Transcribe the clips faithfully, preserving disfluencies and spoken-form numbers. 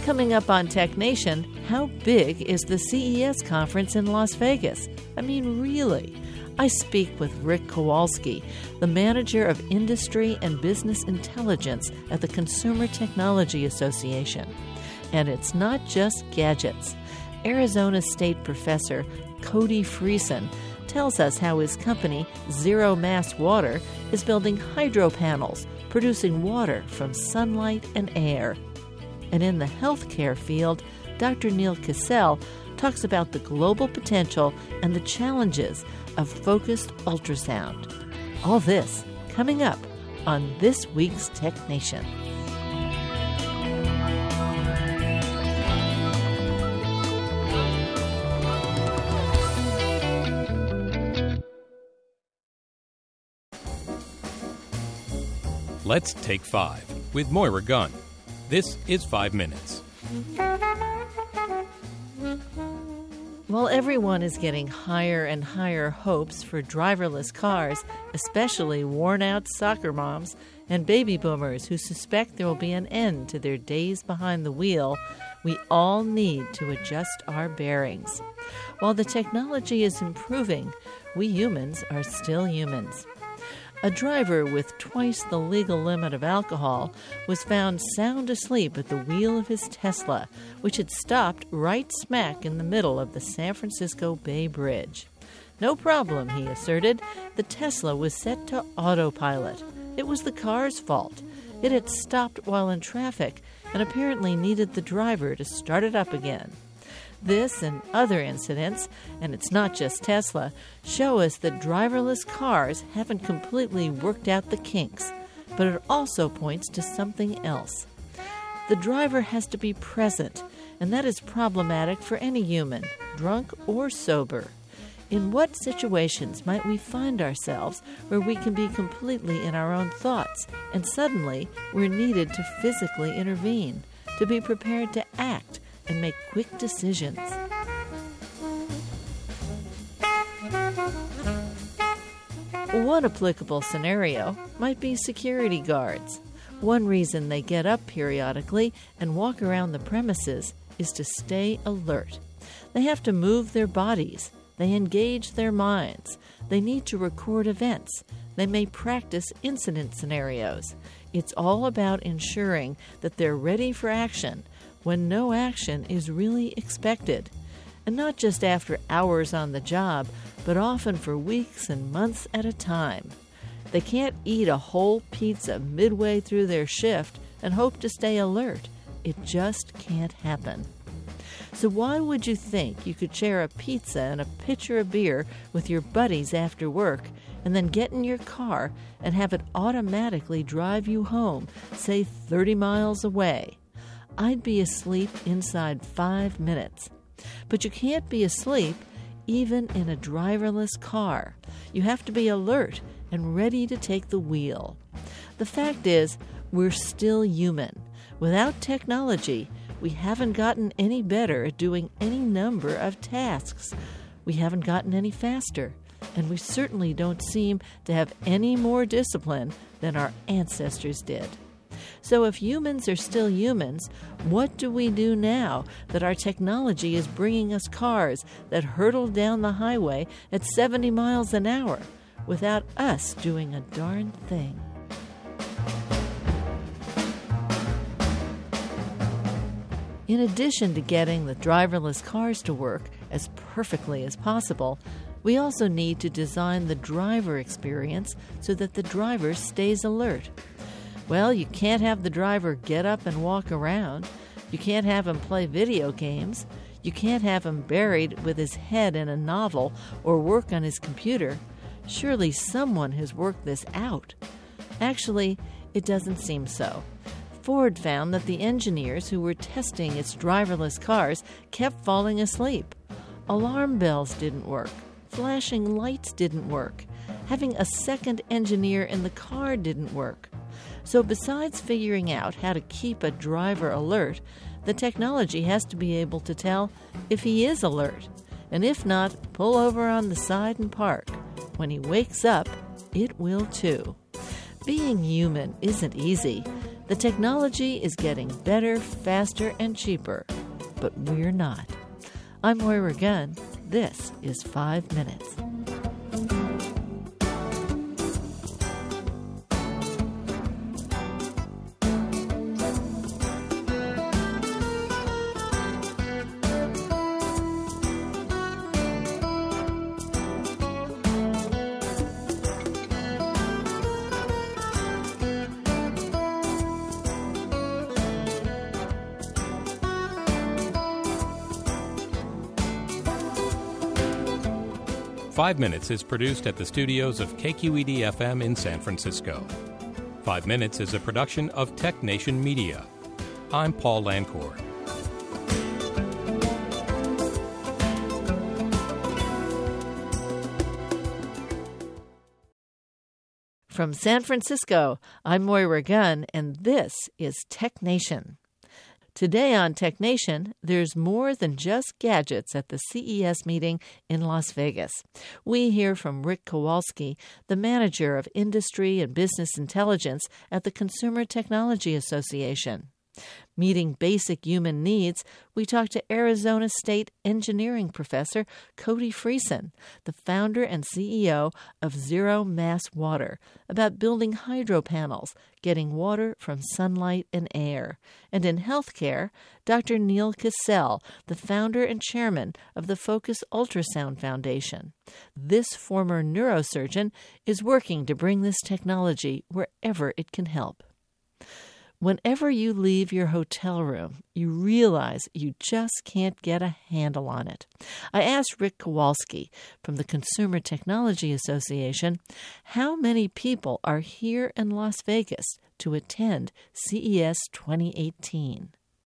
Coming up on Tech Nation, how big is the C E S conference in Las Vegas? I mean, really? I speak with Rick Kowalski, the manager of industry and business intelligence at the Consumer Technology Association. And it's not just gadgets. Arizona State professor Cody Friesen tells us how his company, Zero Mass Water, is building hydro panels, producing water from sunlight and air. And in the healthcare field, Doctor Neil Cassell talks about the global potential and the challenges of focused ultrasound. All this coming up on this week's Tech Nation. Let's take five with Moira Gunn. This is Five Minutes. While everyone is getting higher and higher hopes for driverless cars, especially worn-out soccer moms and baby boomers who suspect there will be an end to their days behind the wheel, we all need to adjust our bearings. While the technology is improving, we humans are still humans. A driver with twice the legal limit of alcohol was found sound asleep at the wheel of his Tesla, which had stopped right smack in the middle of the San Francisco Bay Bridge. No problem, he asserted. The Tesla was set to autopilot. It was the car's fault. It had stopped while in traffic and apparently needed the driver to start it up again. This and other incidents, and it's not just Tesla, show us that driverless cars haven't completely worked out the kinks, but it also points to something else. The driver has to be present, and that is problematic for any human, drunk or sober. In what situations might we find ourselves where we can be completely in our own thoughts, and suddenly we're needed to physically intervene, to be prepared to act, and make quick decisions? One applicable scenario might be security guards. One reason they get up periodically and walk around the premises is to stay alert. They have to move their bodies. They engage their minds. They need to record events. They may practice incident scenarios. It's all about ensuring that they're ready for action when no action is really expected. And not just after hours on the job, but often for weeks and months at a time. They can't eat a whole pizza midway through their shift and hope to stay alert. It just can't happen. So why would you think you could share a pizza and a pitcher of beer with your buddies after work and then get in your car and have it automatically drive you home, say thirty miles away? I'd be asleep inside five minutes. But you can't be asleep even in a driverless car. You have to be alert and ready to take the wheel. The fact is, we're still human. Without technology, we haven't gotten any better at doing any number of tasks. We haven't gotten any faster, and we certainly don't seem to have any more discipline than our ancestors did. So if humans are still humans, what do we do now that our technology is bringing us cars that hurtle down the highway at seventy miles an hour without us doing a darn thing? In addition to getting the driverless cars to work as perfectly as possible, we also need to design the driver experience so that the driver stays alert. Well, you can't have the driver get up and walk around. You can't have him play video games. You can't have him buried with his head in a novel or work on his computer. Surely someone has worked this out. Actually, it doesn't seem so. Ford found that the engineers who were testing its driverless cars kept falling asleep. Alarm bells didn't work. Flashing lights didn't work. Having a second engineer in the car didn't work. So besides figuring out how to keep a driver alert, the technology has to be able to tell if he is alert, and if not, pull over on the side and park. When he wakes up, it will too. Being human isn't easy. The technology is getting better, faster, and cheaper, but we're not. I'm Moira Gunn. This is Five Minutes. Five Minutes is produced at the studios of K Q E D F M in San Francisco. Five Minutes is a production of Tech Nation Media. I'm Paul Lancourt. From San Francisco, I'm Moira Gunn, and this is Tech Nation. Today on Tech Nation, there's more than just gadgets at the C E S meeting in Las Vegas. We hear from Rick Kowalski, the manager of industry and business intelligence at the Consumer Technology Association. Meeting basic human needs, we talk to Arizona State engineering professor Cody Friesen, the founder and C E O of Zero Mass Water, about building hydro panels, getting water from sunlight and air. And in healthcare, Doctor Neil Cassell, the founder and chairman of the Focus Ultrasound Foundation. This former neurosurgeon is working to bring this technology wherever it can help. Whenever you leave your hotel room, you realize you just can't get a handle on it. I asked Rick Kowalski from the Consumer Technology Association how many people are here in Las Vegas to attend C E S twenty eighteen.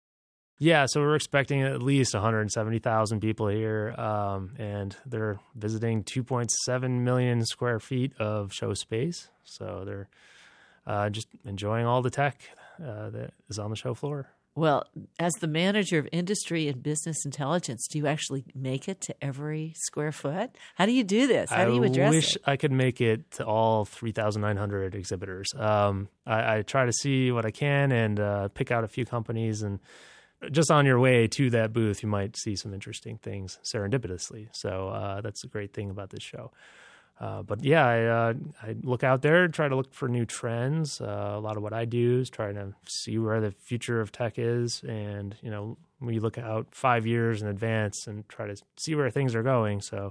Yeah, so we're expecting at least one hundred seventy thousand people here, um, and they're visiting two point seven million square feet of show space. So they're uh, just enjoying all the tech Uh, that is on the show floor. Well, as the manager of industry and business intelligence, do you actually make it to every square foot? How do you do this? How do you address it? I wish I could make it to all three thousand nine hundred exhibitors. Um, I, I try to see what I can and uh, pick out a few companies. And just on your way to that booth, you might see some interesting things serendipitously. So uh, that's a great thing about this show. Uh, but yeah, I, uh, I look out there, try to look for new trends. Uh, a lot of what I do is trying to see where the future of tech is. And, you know, we look out five years in advance and try to see where things are going. So,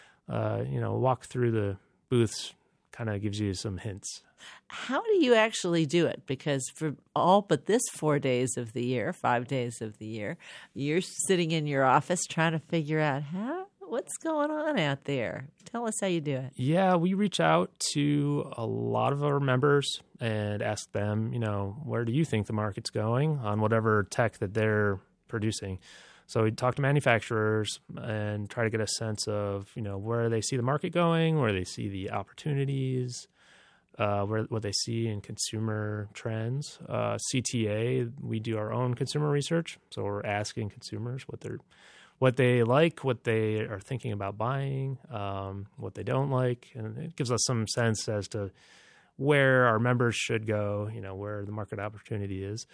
uh, you know, walk through the booths kind of gives you some hints. How do you actually do it? Because for all but this four days of the year, five days of the year, you're sitting in your office trying to figure out how what's going on out there. Tell us how you do it. Yeah, we reach out to a lot of our members and ask them, you know, where do you think the market's going on whatever tech that they're producing? So we talk to manufacturers and try to get a sense of, you know, where they see the market going, where they see the opportunities, uh, where what they see in consumer trends. Uh, C T A, we do our own consumer research. So we're asking consumers what they're what they like, what they are thinking about buying, um, what they don't like. And it gives us some sense as to where our members should go, you know, where the market opportunity is.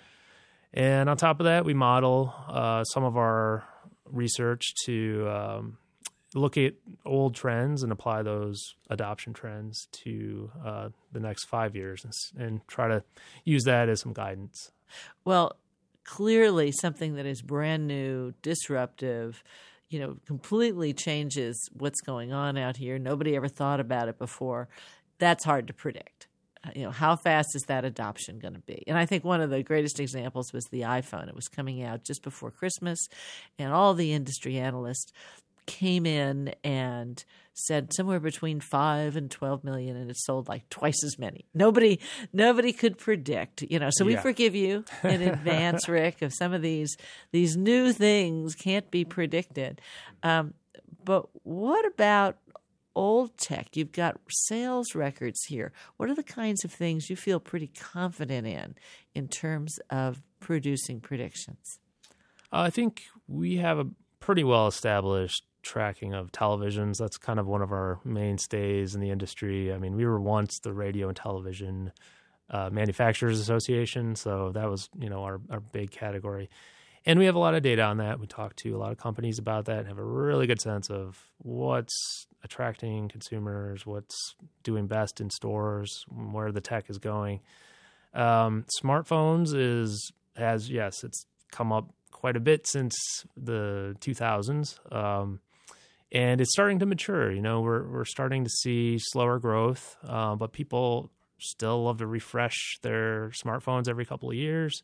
And on top of that, we model uh, some of our research to um, look at old trends and apply those adoption trends to uh, the next five years and, and try to use that as some guidance. Well, clearly something that is brand new, disruptive, you know, completely changes what's going on out here. Nobody ever thought about it before. That's hard to predict. You know, how fast is that adoption going to be? And I think one of the greatest examples was the iPhone. It was coming out just before Christmas, and all the industry analysts came in and said somewhere between five and twelve million, and it sold like twice as many. Nobody, nobody could predict, you know. So we yeah. forgive you in advance, Rick, if some of these these new things can't be predicted. Um, but what about old tech? You've got sales records here. What are the kinds of things you feel pretty confident in in terms of producing predictions? Uh, I think we have a pretty well established tracking of televisions. That's kind of one of our mainstays in the industry. I mean, we were once the radio and television uh, Manufacturers Association. So that was, you know, our, our big category. And we have a lot of data on that. We talk to a lot of companies about that and have a really good sense of what's attracting consumers, what's doing best in stores, where the tech is going. Um, smartphones is has, yes, it's come up quite a bit since the two thousands. Um, and it's starting to mature. You know, we're, we're starting to see slower growth, uh, but people still love to refresh their smartphones every couple of years.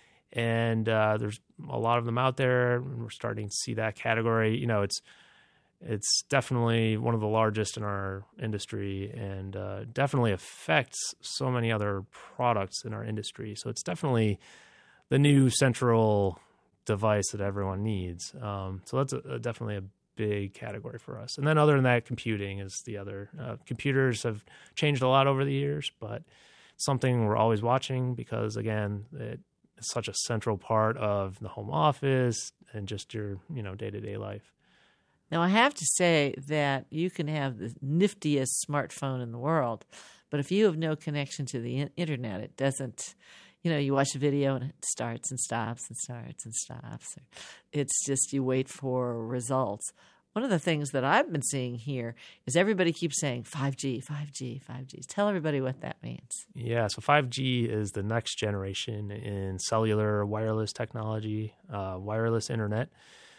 And uh, there's a lot of them out there, and we're starting to see that category. You know, it's it's definitely one of the largest in our industry, and uh, definitely affects so many other products in our industry. So it's definitely the new central device that everyone needs. Um, so that's a, a, definitely a big category for us. And then other than that, computing is the other. Uh, computers have changed a lot over the years, but something we're always watching because, again, it it's such a central part of the home office and just your, you know, day-to-day life. Now, I have to say that you can have the niftiest smartphone in the world, but if you have no connection to the in- internet, it doesn't, you know, you watch a video and it starts and stops and starts and stops. It's just you wait for results. One of the things that I've been seeing here is everybody keeps saying five G, five G, five G. Tell everybody what that means. Yeah, so five G is the next generation in cellular wireless technology, uh, wireless internet.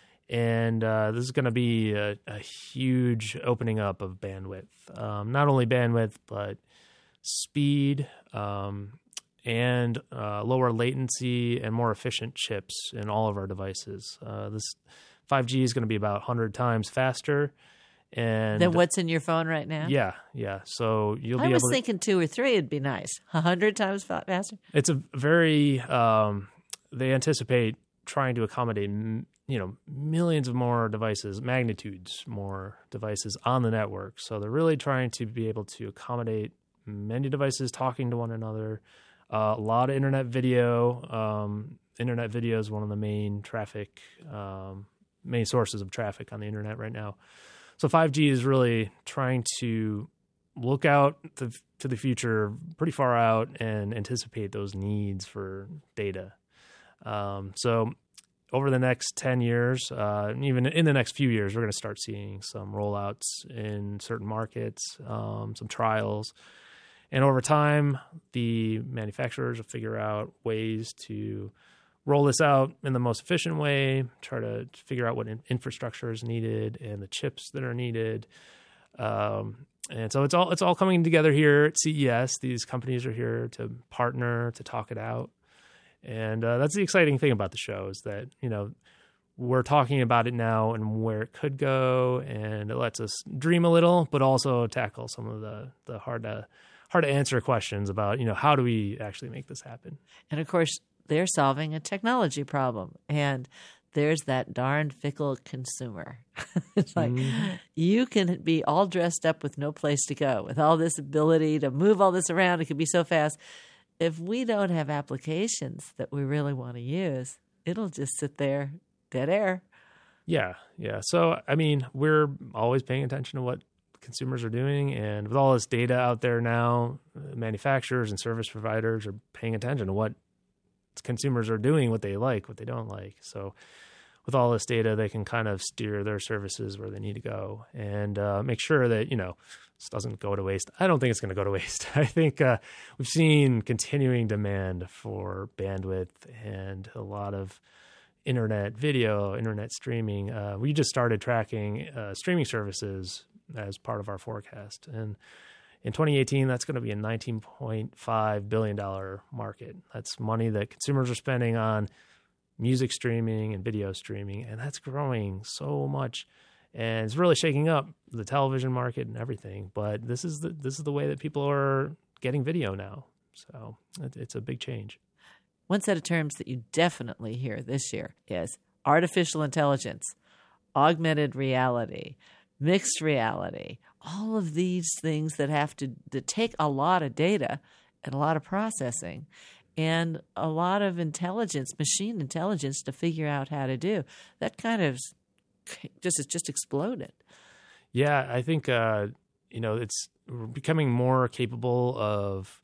And uh, this is going to be a, a huge opening up of bandwidth. Um, not only bandwidth, but speed um, and uh, lower latency and more efficient chips in all of our devices. Uh, this five G is going to be about one hundred times faster. And then what's in your phone right now? Yeah, yeah. So you'll I be able was to, thinking two or three would be nice. one hundred times fa- faster? It's a very, um, they anticipate trying to accommodate, you know, millions of more devices, magnitudes more devices on the network. So they're really trying to be able to accommodate many devices talking to one another. Uh, a lot of internet video. Um, internet video is one of the main traffic um main sources of traffic on the internet right now. So five G is really trying to look out to, to the future pretty far out and anticipate those needs for data. Um, so over the next ten years, uh, even in the next few years, we're going to start seeing some rollouts in certain markets, um, some trials. And over time, the manufacturers will figure out ways to roll this out in the most efficient way, try to figure out what in- infrastructure is needed and the chips that are needed. Um, and so it's all it's all coming together here at C E S. These companies are here to partner, to talk it out. And uh, that's the exciting thing about the show is that, you know, we're talking about it now and where it could go, and it lets us dream a little, but also tackle some of the, the hard to hard to answer questions about, you know, how do we actually make this happen? And of course, they're solving a technology problem. And there's that darn fickle consumer. It's like mm-hmm. you can be all dressed up with no place to go, with all this ability to move all this around. It can be so fast. If we don't have applications that we really want to use, it'll just sit there, dead air. Yeah, yeah. So, I mean, we're always paying attention to what consumers are doing. And with all this data out there now, manufacturers and service providers are paying attention to what consumers are doing, what they like, what they don't like. So with all this data, they can kind of steer their services where they need to go and uh, make sure that, you know, this doesn't go to waste. I don't think it's going to go to waste. I think uh, we've seen continuing demand for bandwidth and a lot of internet video, internet streaming. Uh, we just started tracking uh, streaming services as part of our forecast. And in twenty eighteen, that's going to be a nineteen point five billion dollars market. That's money that consumers are spending on music streaming and video streaming, and that's growing so much. And it's really shaking up the television market and everything. But this is the this is the way that people are getting video now. So it, it's a big change. One set of terms that you definitely hear this year is artificial intelligence, augmented reality, mixed reality, all of these things that have to, to take a lot of data and a lot of processing and a lot of intelligence, machine intelligence to figure out how to do. That kind of just has just exploded. Yeah, I think, uh, you know, it's becoming more capable of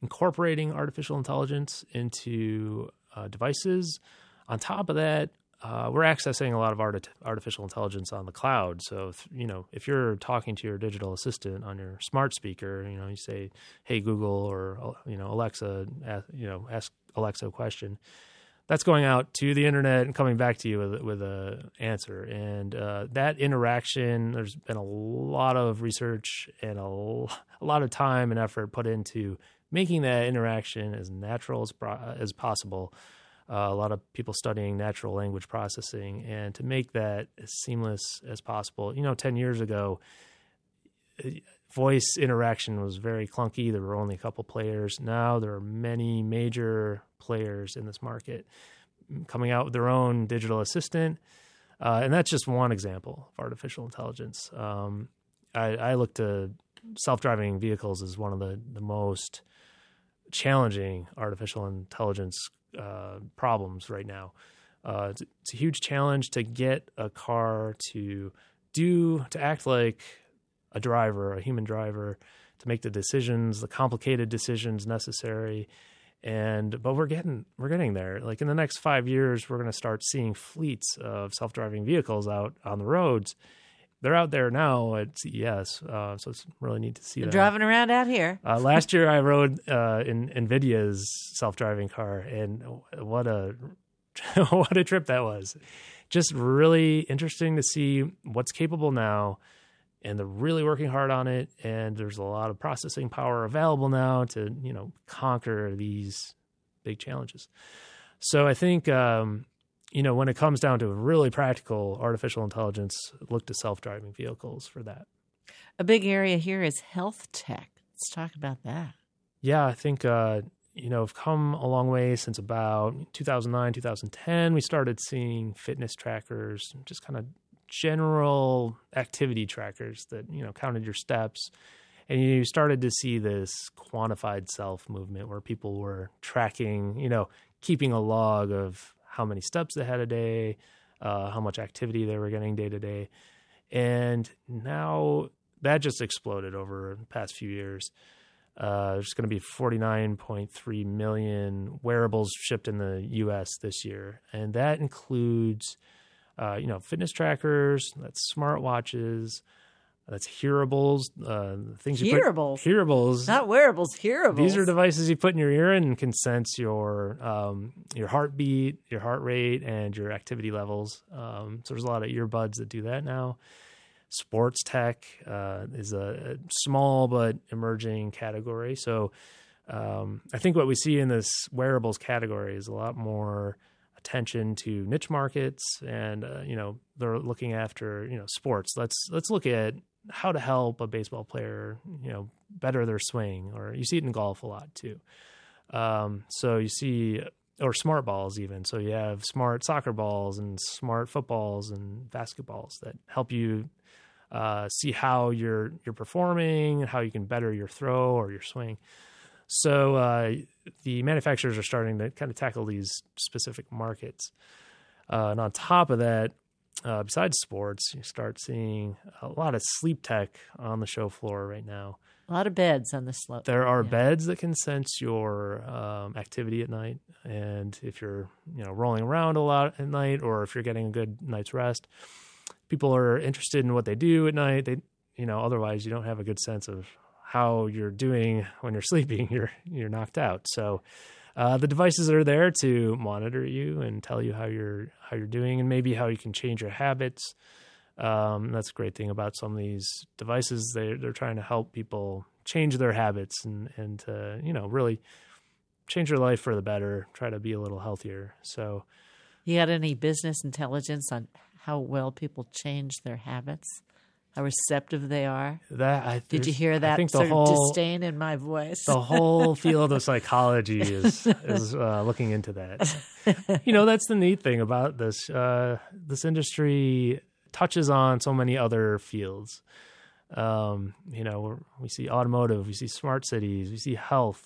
incorporating artificial intelligence into uh, devices. On top of that, uh, we're accessing a lot of art- artificial intelligence on the cloud. So, if, you know, if you're talking to your digital assistant on your smart speaker, you know, you say, "Hey Google," or you know, Alexa, you know, ask Alexa a question. That's going out to the internet and coming back to you with with a answer. And uh, that interaction, there's been a lot of research and a, a lot of time and effort put into making that interaction as natural as as possible. Uh, a lot of people studying natural language processing, and to make that as seamless as possible. You know, ten years ago, voice interaction was very clunky. There were only a couple players. Now there are many major players in this market coming out with their own digital assistant. Uh, and that's just one example of artificial intelligence. Um, I, I look to self-driving vehicles as one of the, the most challenging artificial intelligence uh, problems right now. Uh, it's, it's a huge challenge to get a car to do, to act like a driver, a human driver, to make the decisions, the complicated decisions necessary. And, but we're getting, we're getting there. Like in the next five years, we're going to start seeing fleets of self-driving vehicles out on the roads. They're out there now at C E S, uh, so it's really neat to see They're that. Driving around out here. Uh, last year I rode uh, in NVIDIA's self-driving car, and what a what a trip that was. Just really interesting to see what's capable now, and they're really working hard on it, and there's a lot of processing power available now to, you know, conquer these big challenges. So I think, um, you know, when it comes down to really practical artificial intelligence, look to self-driving vehicles for that. A big area here is health tech. Let's talk about that. Yeah, I think, uh, you know, we've come a long way since about two thousand nine, two thousand ten. We started seeing fitness trackers, just kind of general activity trackers that, you know, counted your steps. And you started to see this quantified self movement where people were tracking, you know, keeping a log of how many steps they had a day, uh, how much activity they were getting day to day. And now that just exploded over the past few years. Uh, there's going to be forty-nine point three million wearables shipped in the U S this year. And that includes, uh, you know, fitness trackers, that's smartwatches, that's hearables, uh, things you Hearables? put, hearables, Not wearables, hearables. These are devices you put in your ear and can sense your um, your heartbeat, your heart rate, and your activity levels. Um, so there's a lot of earbuds that do that now. Sports tech uh, is a, a small but emerging category. So um, I think what we see in this wearables category is a lot more attention to niche markets, and uh, you know, they're looking after, you know, sports. Let's let's look at how to help a baseball player, you know, better their swing, or you see it in golf a lot too. Um, so you see, or smart balls even. So you have smart soccer balls and smart footballs and basketballs that help you uh, see how you're you're performing, how you can better your throw or your swing. So uh, the manufacturers are starting to kind of tackle these specific markets. Uh, and on top of that, uh, besides sports, you start seeing a lot of sleep tech on the show floor right now. A lot of beds on the slope. There are Yeah. beds that can sense your um, activity at night, and if you're, you know, rolling around a lot at night, or if you're getting a good night's rest. People are interested in what they do at night. They, you know, otherwise you don't have a good sense of how you're doing when you're sleeping. You're you're knocked out. So uh, the devices are there to monitor you and tell you how you're how you're doing, and maybe how you can change your habits. Um, that's a great thing about some of these devices. They they're trying to help people change their habits and and to, you know, really change their life for the better. Try to be a little healthier. So, You got any business intelligence on how well people change their habits? How receptive they are? that I Did you hear I that think the sort whole, of disdain in my voice? the whole field of psychology is is uh, looking into that. You know, that's the neat thing about this. Uh, this industry touches on so many other fields. Um, you know, we're, we see automotive, we see smart cities, we see health,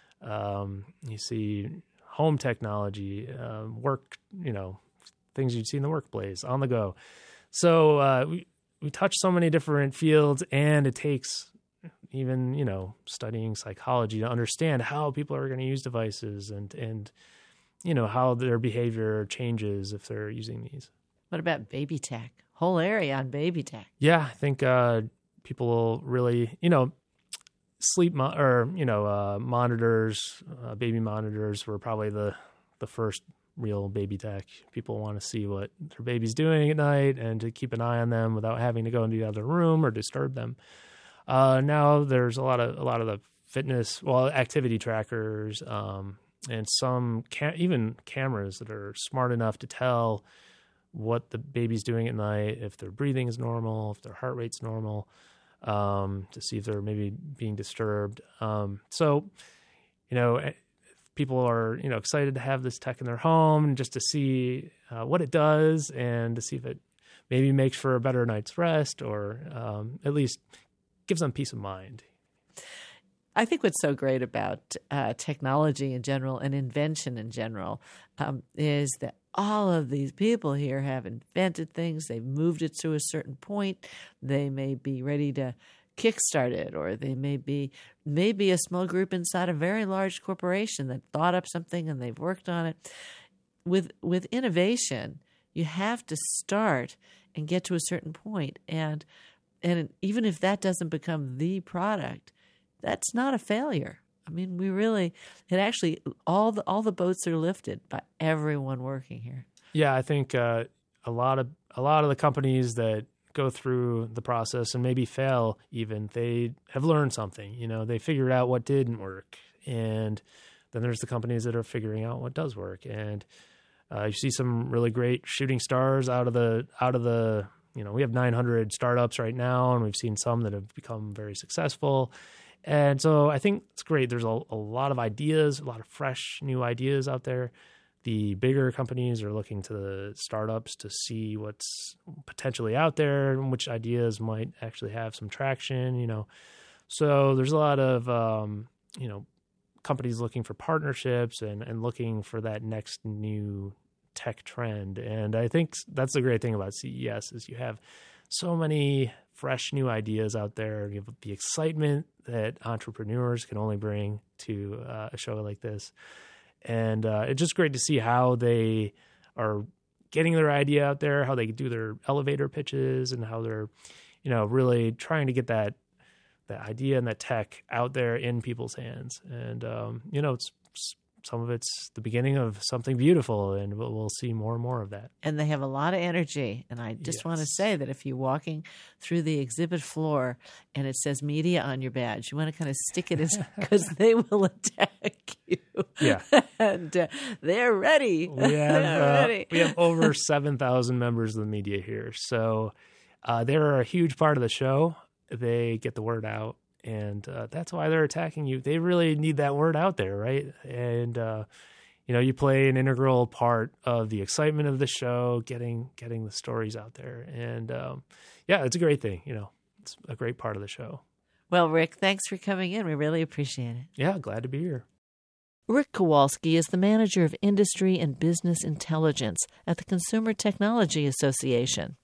um, you see home technology, uh, work. You know, things you'd see in the workplace, on the go. So uh, we we touch so many different fields, and it takes, even, you know, studying psychology to understand how people are going to use devices and, and, you know, how their behavior changes if they're using these. What about baby tech? Whole area on baby tech. Yeah, I think uh, people will really, you know, sleep mo- or, you know, uh, monitors, uh, baby monitors were probably the, the first real baby tech. People want to see what their baby's doing at night and to keep an eye on them without having to go into the other room or disturb them. Uh, now there's a lot of a lot of the fitness, well, activity trackers, um, and some ca- even cameras that are smart enough to tell what the baby's doing at night, if their breathing is normal, if their heart rate's normal, um, to see if they're maybe being disturbed. Um, so, you know, people are, you know, excited to have this tech in their home and just to see uh, what it does and to see if it maybe makes for a better night's rest or um, at least gives them peace of mind. I think what's so great about uh, technology in general and invention in general um, is that all of these people here have invented things. They've moved it to a certain point. They may be ready to kickstart it, or they may be maybe a small group inside a very large corporation that thought up something and they've worked on it. With with innovation, you have to start and get to a certain point, and and even if that doesn't become the product, that's not a failure. I mean, we really, it actually, all the all the boats are lifted by everyone working here. Yeah, I think uh, a lot of a lot of the companies that go through the process and maybe fail even, they have learned something. You know, they figured out what didn't work. And then there's the companies that are figuring out what does work. And uh, you see some really great shooting stars out of the, out of the, you know, we have nine hundred startups right now, and we've seen some that have become very successful. And so I think it's great. There's a, a lot of ideas, a lot of fresh new ideas out there. The bigger companies are looking to the startups to see what's potentially out there and which ideas might actually have some traction, you know. So there's a lot of, um, you know, companies looking for partnerships and, and looking for that next new tech trend. And I think that's the great thing about C E S is you have so many fresh new ideas out there. You have the excitement that entrepreneurs can only bring to uh, a show like this. And uh, it's just great to see how they are getting their idea out there, how they do their elevator pitches, and how they're, you know, really trying to get that that idea and that tech out there in people's hands. And, um, you know, it's, it's some of it's the beginning of something beautiful, and we'll, we'll see more and more of that. And they have a lot of energy. And I just yes. want to say that if you're walking through the exhibit floor and it says media on your badge, you want to kind of stick it in because they will attack you. Yeah. And uh, they're ready. We have, they're uh, ready. we have over seven thousand members of the media here. So uh, they're a huge part of the show. They get the word out. And uh, that's why they're attacking you. They really need that word out there, right? And, uh, you know, you play an integral part of the excitement of the show, getting getting the stories out there. And, um, yeah, it's a great thing. You know, it's a great part of the show. Well, Rick, thanks for coming in. We really appreciate it. Yeah, glad to be here. Rick Kowalski is the manager of industry and business intelligence at the Consumer Technology Association.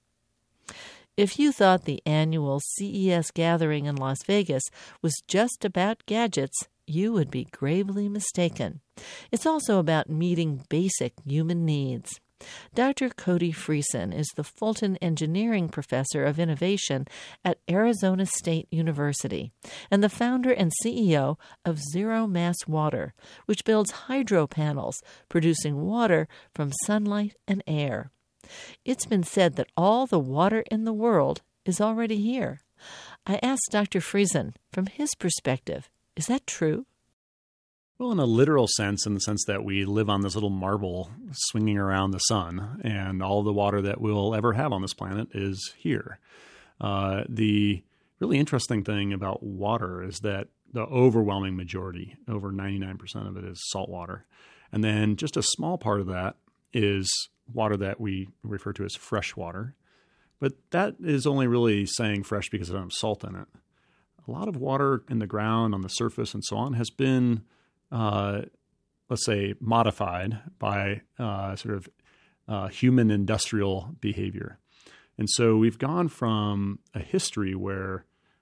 If you thought the annual C E S gathering in Las Vegas was just about gadgets, you would be gravely mistaken. It's also about meeting basic human needs. Doctor Cody Friesen is the Fulton Engineering Professor of Innovation at Arizona State University and the founder and C E O of Zero Mass Water, which builds hydro panels producing water from sunlight and air. It's been said that all the water in the world is already here. I asked Doctor Friesen, from his perspective, is that true? Well, in a literal sense, in the sense that we live on this little marble swinging around the sun, and all the water that we'll ever have on this planet is here. Uh, the really interesting thing about water is that the overwhelming majority, over ninety-nine percent of it, is salt water. And then just a small part of that is water that we refer to as fresh water. But that is only really saying fresh because it doesn't have salt in it. A lot of water in the ground, on the surface, and so on has been, uh, let's say, modified by uh, sort of uh, human industrial behavior. And so we've gone from a history where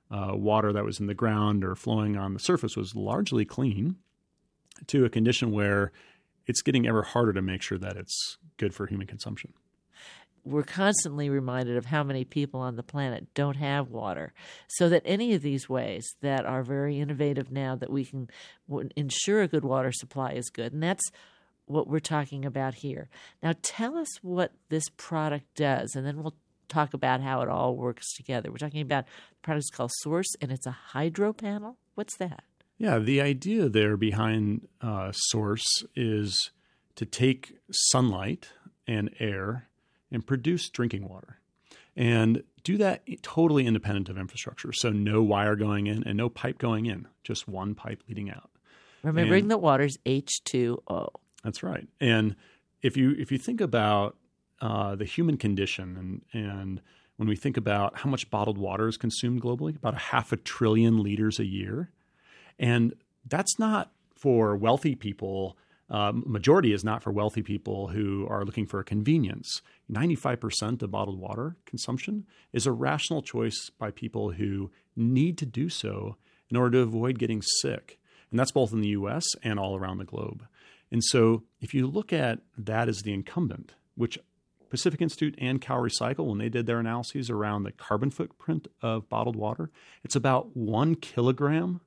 uh, water that was in the ground or flowing on the surface was largely clean to a condition where it's getting ever harder to make sure that it's good for human consumption. We're constantly reminded of how many people on the planet don't have water, so that any of these ways that are very innovative now that we can ensure a good water supply is good. And that's what we're talking about here. Now, tell us what this product does, and then we'll talk about how it all works together. We're talking about the product's called Source, and it's a hydro panel. What's that? Yeah, the idea there behind uh, Source is to take sunlight and air and produce drinking water, and do that totally independent of infrastructure. So no wire going in and no pipe going in, just one pipe leading out. Remembering and, that water's H two O. That's right. And if you if you think about uh, the human condition, and and when we think about how much bottled water is consumed globally, about a half a trillion liters a year, and that's not for wealthy people. Um, majority is not for wealthy people who are looking for a convenience. ninety-five percent of bottled water consumption is a rational choice by people who need to do so in order to avoid getting sick. And that's both in the U S and all around the globe. And so if you look at that as the incumbent, which Pacific Institute and CalRecycle, when they did their analyses around the carbon footprint of bottled water, it's about one kilogram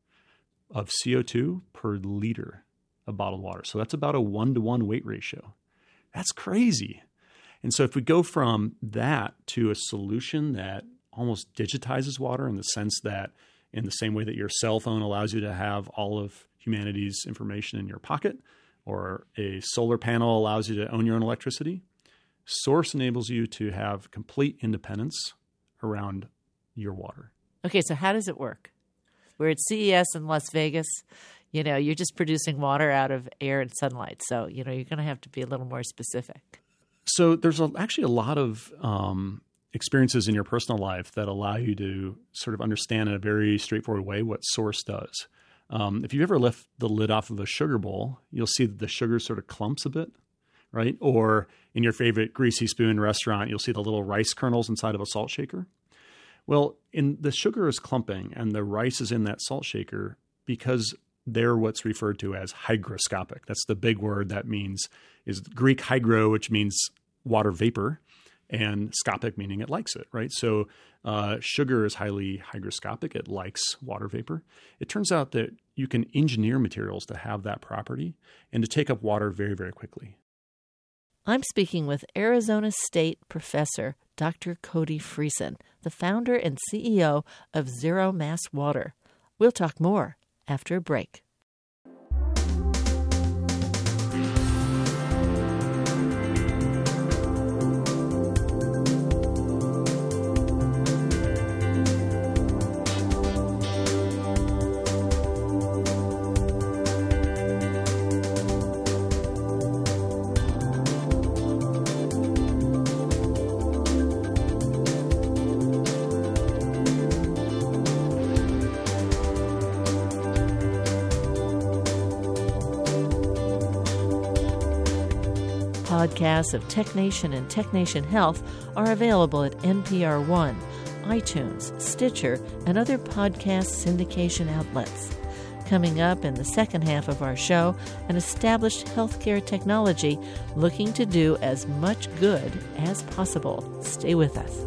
of C O two per liter of bottled water. So that's about a one-to-one weight ratio. That's crazy. And so if we go from that to a solution that almost digitizes water in the sense that in the same way that your cell phone allows you to have all of humanity's information in your pocket, or a solar panel allows you to own your own electricity, Source enables you to have complete independence around your water. Okay, so how does it work? We're at C E S in Las Vegas. You know, you're just producing water out of air and sunlight. So, you know, you're going to have to be a little more specific. So there's a, actually a lot of um, experiences in your personal life that allow you to sort of understand in a very straightforward way what Source does. Um, if you ever lift the lid off of a sugar bowl, you'll see that the sugar sort of clumps a bit, right? Or in your favorite Greasy Spoon restaurant, you'll see the little rice kernels inside of a salt shaker. Well, in the sugar is clumping and the rice is in that salt shaker because they're what's referred to as hygroscopic. That's the big word that means is Greek hygro, which means water vapor, and scopic meaning it likes it, right? So uh, sugar is highly hygroscopic. It likes water vapor. It turns out that you can engineer materials to have that property and to take up water very, very quickly. I'm speaking with Arizona State professor Doctor Cody Friesen, the founder and C E O of Zero Mass Water. We'll talk more after a break. Podcasts of TechNation and TechNation Health are available at N P R One, iTunes, Stitcher, and other podcast syndication outlets. Coming up in the second half of our show, an established healthcare technology looking to do as much good as possible. Stay with us.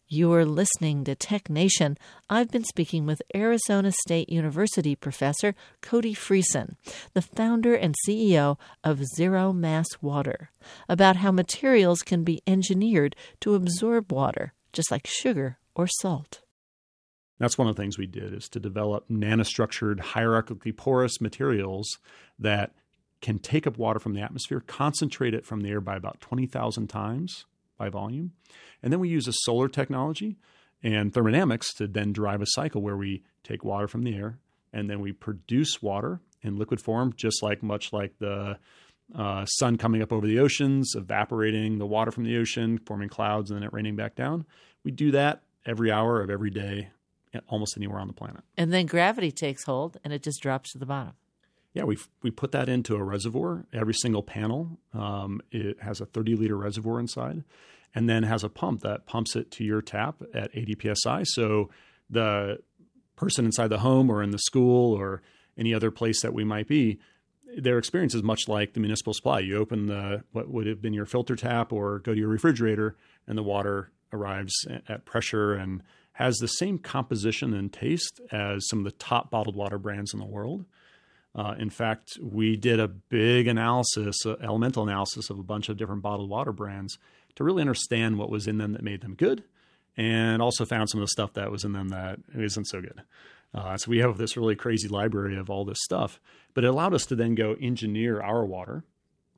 You're listening to Tech Nation. I've been speaking with Arizona State University professor Cody Friesen, the founder and C E O of Zero Mass Water, about how materials can be engineered to absorb water, just like sugar or salt. That's one of the things we did, is to develop nanostructured, hierarchically porous materials that can take up water from the atmosphere, concentrate it from the air by about twenty thousand times by volume. And then we use a solar technology and thermodynamics to then drive a cycle where we take water from the air and then we produce water in liquid form, just like much like the uh, sun coming up over the oceans, evaporating the water from the ocean, forming clouds, and then it raining back down. We do that every hour of every day, almost anywhere on the planet. And then gravity takes hold and it just drops to the bottom. Yeah, we we put that into a reservoir. Every single panel, um, it has a thirty liter reservoir inside, and then has a pump that pumps it to your tap at eighty P S I. So the person inside the home or in the school or any other place that we might be, their experience is much like the municipal supply. You open the what would have been your filter tap or go to your refrigerator, and the water arrives at pressure and has the same composition and taste as some of the top bottled water brands in the world. Uh, in fact, we did a big analysis, uh, elemental analysis of a bunch of different bottled water brands to really understand what was in them that made them good, and also found some of the stuff that was in them that isn't so good. Uh, so we have this really crazy library of all this stuff, but it allowed us to then go engineer our water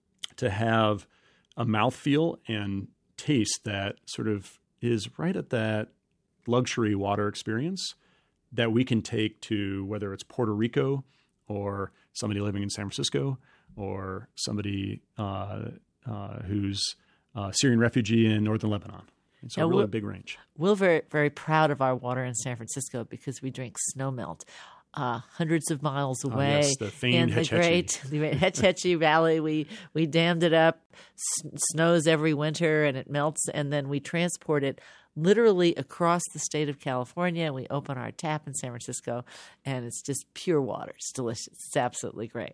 to have a mouthfeel and taste that sort of is right at that luxury water experience that we can take to whether it's Puerto Rico or somebody living in San Francisco or somebody uh, uh, who's a Syrian refugee in northern Lebanon. It's a really big range. We're very, very proud of our water in San Francisco because we drink snowmelt uh, hundreds of miles away. Oh, yes, the famed in the Hetch great the Hetch Hetchy Valley. We we dammed it up, s- snows every winter, and it melts, and then we transport it literally across the state of California, and we open our tap in San Francisco, and it's just pure water. It's delicious. It's absolutely great.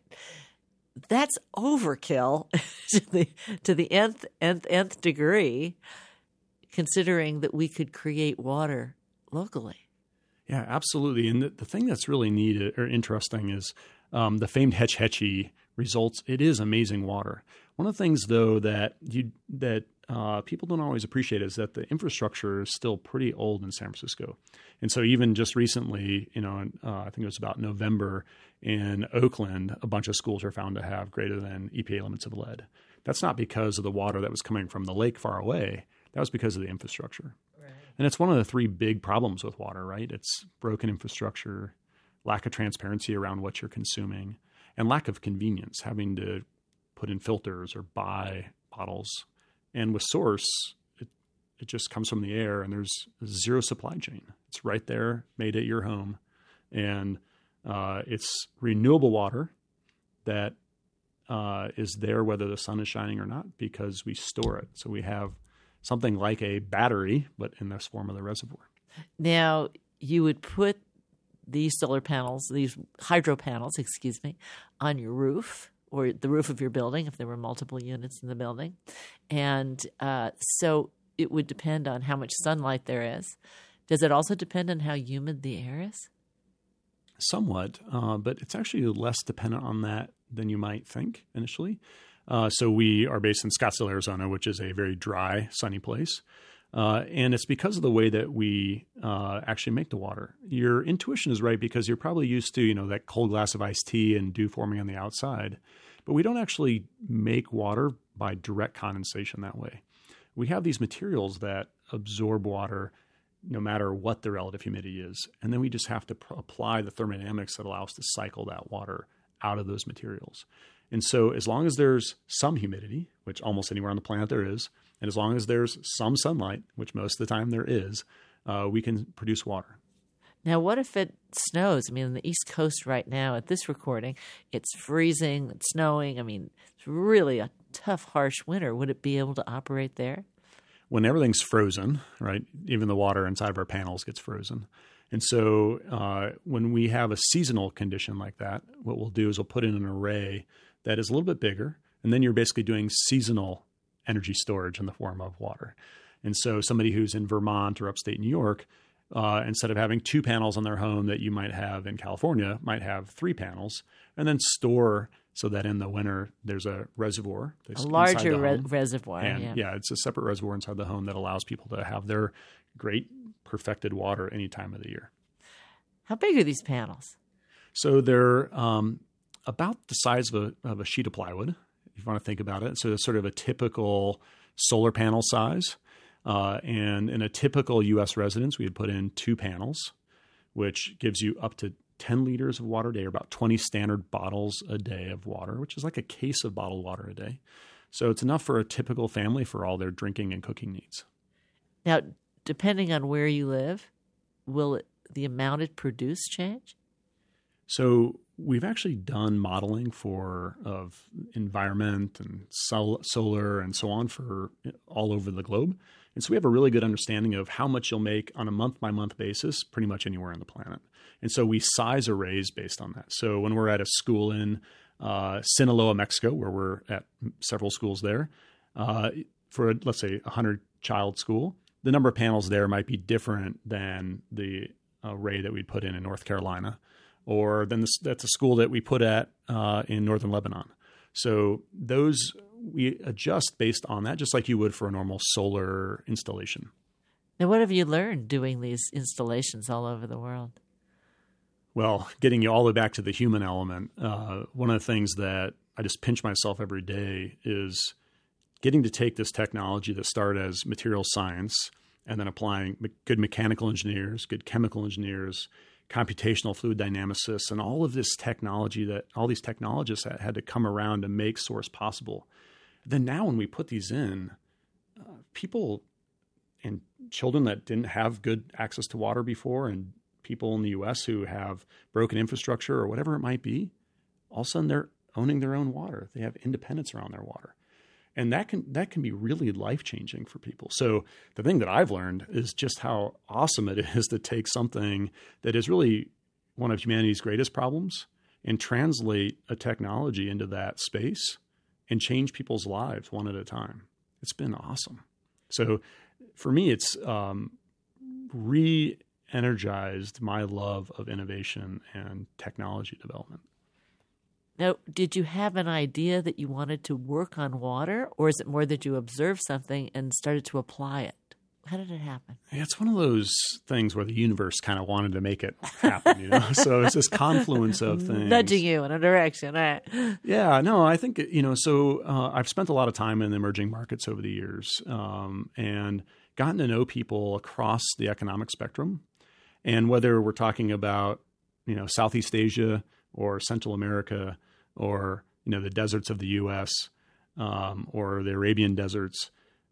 That's overkill to the to the nth, nth, nth degree, considering that we could create water locally. Yeah, absolutely. And the, the thing that's really neat or interesting is um, the famed Hetch Hetchy results. It is amazing water. One of the things, though, that you that uh, people don't always appreciate is that the infrastructure is still pretty old in San Francisco. And so even just recently, you know, uh, I think it was about November in Oakland, a bunch of schools are found to have greater than E P A limits of lead. That's not because of the water that was coming from the lake far away. That was because of the infrastructure. Right. And it's one of the three big problems with water, right? It's broken infrastructure, lack of transparency around what you're consuming, and lack of convenience, having to put in filters or buy bottles. And with Source, it, it just comes from the air, and there's zero supply chain. It's right there, made at your home. And uh, it's renewable water that uh, is there whether the sun is shining or not because we store it. So we have something like a battery, but in this form of the reservoir. Now, you would put these solar panels, these hydro panels, excuse me, on your roof or the roof of your building if there were multiple units in the building. And uh, so it would depend on how much sunlight there is. Does it also depend on how humid the air is? Somewhat, uh, but it's actually less dependent on that than you might think initially. Uh, so we are based in Scottsdale, Arizona, which is a very dry, sunny place. Uh, and it's because of the way that we uh, actually make the water. Your intuition is right because you're probably used to, you know, that cold glass of iced tea and dew forming on the outside. But we don't actually make water by direct condensation that way. We have these materials that absorb water no matter what the relative humidity is. And then we just have to pr- apply the thermodynamics that allow us to cycle that water out of those materials. And so as long as there's some humidity, which almost anywhere on the planet there is, and as long as there's some sunlight, which most of the time there is, uh, we can produce water. Now, what if it snows? I mean, on the East Coast right now at this recording, it's freezing, it's snowing. I mean, it's really a tough, harsh winter. Would it be able to operate there? When everything's frozen, right, even the water inside of our panels gets frozen. And so uh, when we have a seasonal condition like that, what we'll do is we'll put in an array that is a little bit bigger, and then you're basically doing seasonal energy storage in the form of water. And so somebody who's in Vermont or upstate New York, uh, instead of having two panels on their home that you might have in California, might have three panels, and then store so that in the winter there's a reservoir. A larger re- reservoir. And yeah. yeah, it's a separate reservoir inside the home that allows people to have their great perfected water any time of the year. How big are these panels? So they're um, about the size of a, of a sheet of plywood, if you want to think about it. So it's sort of a typical solar panel size. Uh, and in a typical U S residence, we would put in two panels, which gives you up to ten liters of water a day, or about twenty standard bottles a day of water, which is like a case of bottled water a day. So it's enough for a typical family for all their drinking and cooking needs. Now, depending on where you live, will it, the amount it produce change? So we've actually done modeling for of environment and sol- solar and so on for all over the globe. And so we have a really good understanding of how much you'll make on a month-by-month basis pretty much anywhere on the planet. And so we size arrays based on that. So when we're at a school in uh, Sinaloa, Mexico, where we're at several schools there, uh, for, a, let's say, a hundred-child school, the number of panels there might be different than the array that we'd put in in North Carolina, or than the, that's a school that we put at uh, in northern Lebanon. So those we adjust based on that, just like you would for a normal solar installation. Now, what have you learned doing these installations all over the world? Well, getting you all the way back to the human element, uh, one of the things that I just pinch myself every day is getting to take this technology that started as material science and then applying me- good mechanical engineers, good chemical engineers, computational fluid dynamicists, and all of this technology that all these technologists had, had to come around to make Source possible. Then now when we put these in, uh, people and children that didn't have good access to water before, and people in the U S who have broken infrastructure or whatever it might be, all of a sudden they're owning their own water. They have independence around their water. And that can that can be really life-changing for people. So the thing that I've learned is just how awesome it is to take something that is really one of humanity's greatest problems and translate a technology into that space and change people's lives one at a time. It's been awesome. So for me, it's um, re-energized my love of innovation and technology development. Now, did you have an idea that you wanted to work on water, or is it more that you observed something and started to apply it? How did it happen? Yeah, it's one of those things where the universe kind of wanted to make it happen, you know? So it's this confluence of things. Nudging you in a direction, right? Yeah, no, I think, you know, so uh, I've spent a lot of time in emerging markets over the years um, and gotten to know people across the economic spectrum. And whether we're talking about, you know, Southeast Asia or Central America, or, you know, the deserts of the U S, um, or the Arabian deserts,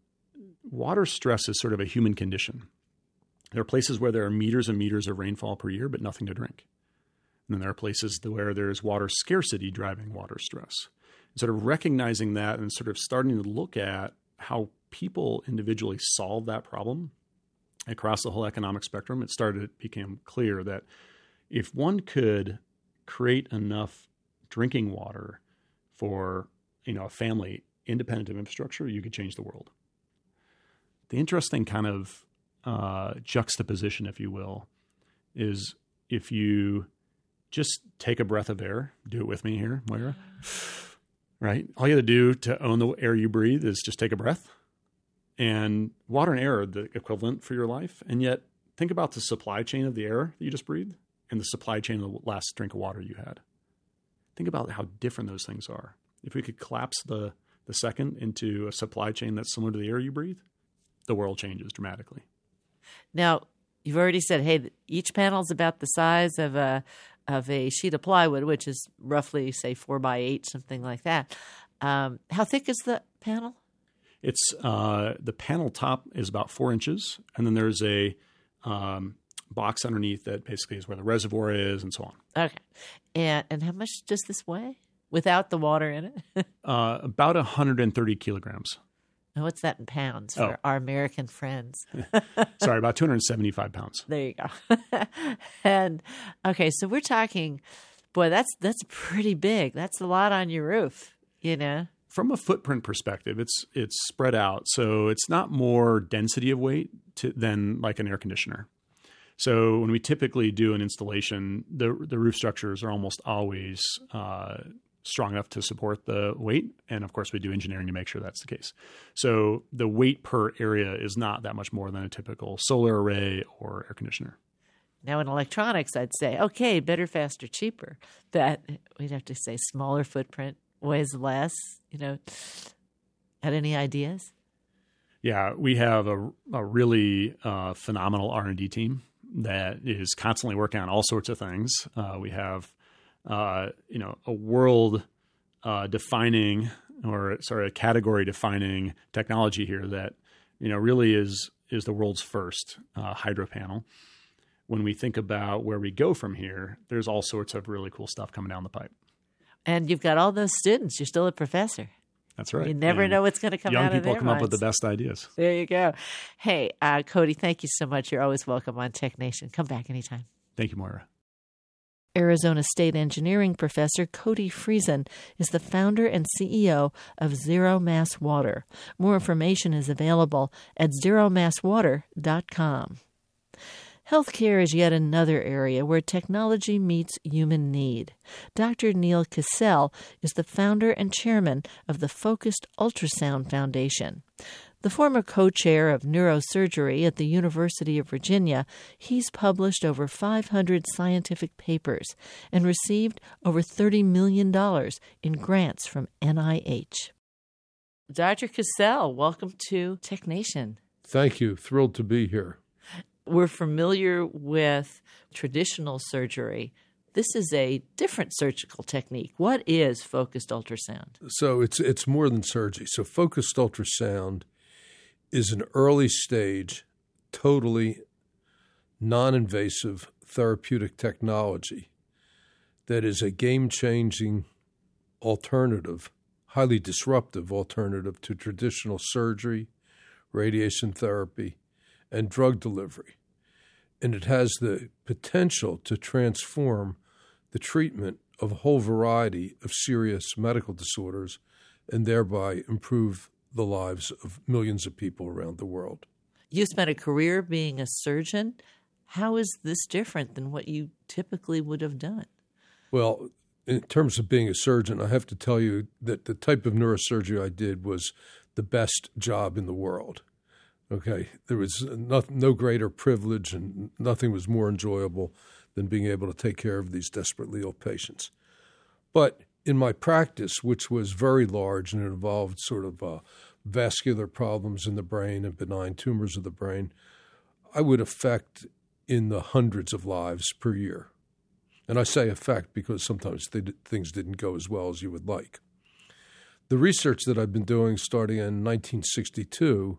water stress is sort of a human condition. There are places where there are meters and meters of rainfall per year, but nothing to drink. And then there are places where there's water scarcity driving water stress. And sort of recognizing that and sort of starting to look at how people individually solve that problem across the whole economic spectrum, it started, it became clear that if one could create enough drinking water for, you know, a family independent of infrastructure, you could change the world. The interesting kind of uh, juxtaposition, if you will, is if you just take a breath of air, do it with me here, Moira, right? All you have to do to own the air you breathe is just take a breath. And water and air are the equivalent for your life. And yet think about the supply chain of the air that you just breathed and the supply chain of the last drink of water you had. Think about how different those things are. If we could collapse the, the second into a supply chain that's similar to the air you breathe, the world changes dramatically. Now, you've already said, hey, each panel is about the size of a of a sheet of plywood, which is roughly, say, four by eight, something like that. Um, how thick is the panel? It's uh, the panel top is about four inches, and then there's a um, box underneath that basically is where the reservoir is and so on. Okay. And and how much does this weigh without the water in it? uh, about one hundred thirty kilograms. Now, what's that in pounds for oh. our American friends? Sorry, about two hundred seventy-five pounds. There you go. And okay, so we're talking, boy, that's that's pretty big. That's a lot on your roof, you know? From a footprint perspective, it's it's spread out. So it's not more density of weight to, than like an air conditioner. So when we typically do an installation, the the roof structures are almost always uh, strong enough to support the weight. And of course, we do engineering to make sure that's the case. So the weight per area is not that much more than a typical solar array or air conditioner. Now, in electronics, I'd say, okay, better, faster, cheaper. But we'd have to say smaller footprint, weighs less, you know. Had any ideas? Yeah, we have a, a really uh, phenomenal R and D team that is constantly working on all sorts of things. Uh, we have, uh, you know, a world uh, defining or sorry, a category defining technology here that, you know, really is is the world's first uh, hydro panel. When we think about where we go from here, there's all sorts of really cool stuff coming down the pipe. And you've got all those students. You're still a professor. That's right. You never and know what's going to come out of their minds. Young people come up with the best ideas. There you go. Hey, uh, Cody, thank you so much. You're always welcome on Tech Nation. Come back anytime. Thank you, Moira. Arizona State engineering professor Cody Friesen is the founder and C E O of Zero Mass Water. More information is available at zero mass water dot com. Healthcare is yet another area where technology meets human need. Doctor Neil Cassell is the founder and chairman of the Focused Ultrasound Foundation. The former co-chair of neurosurgery at the University of Virginia, he's published over five hundred scientific papers and received over thirty million dollars in grants from N I H. Doctor Cassell, welcome to Tech Nation. Thank you. Thrilled to be here. We're familiar with traditional surgery. This is a different surgical technique. What is focused ultrasound? So it's it's more than surgery. So focused ultrasound is an early stage, totally non-invasive therapeutic technology that is a game-changing alternative, highly disruptive alternative to traditional surgery, radiation therapy, and drug delivery. And it has the potential to transform the treatment of a whole variety of serious medical disorders and thereby improve the lives of millions of people around the world. You spent a career being a surgeon. How is this different than what you typically would have done? Well, in terms of being a surgeon, I have to tell you that the type of neurosurgery I did was the best job in the world. Okay, there was no, no greater privilege and nothing was more enjoyable than being able to take care of these desperately ill patients. But in my practice, which was very large and it involved sort of uh, vascular problems in the brain and benign tumors of the brain, I would affect in the hundreds of lives per year. And I say affect because sometimes they, things didn't go as well as you would like. The research that I've been doing starting in nineteen sixty-two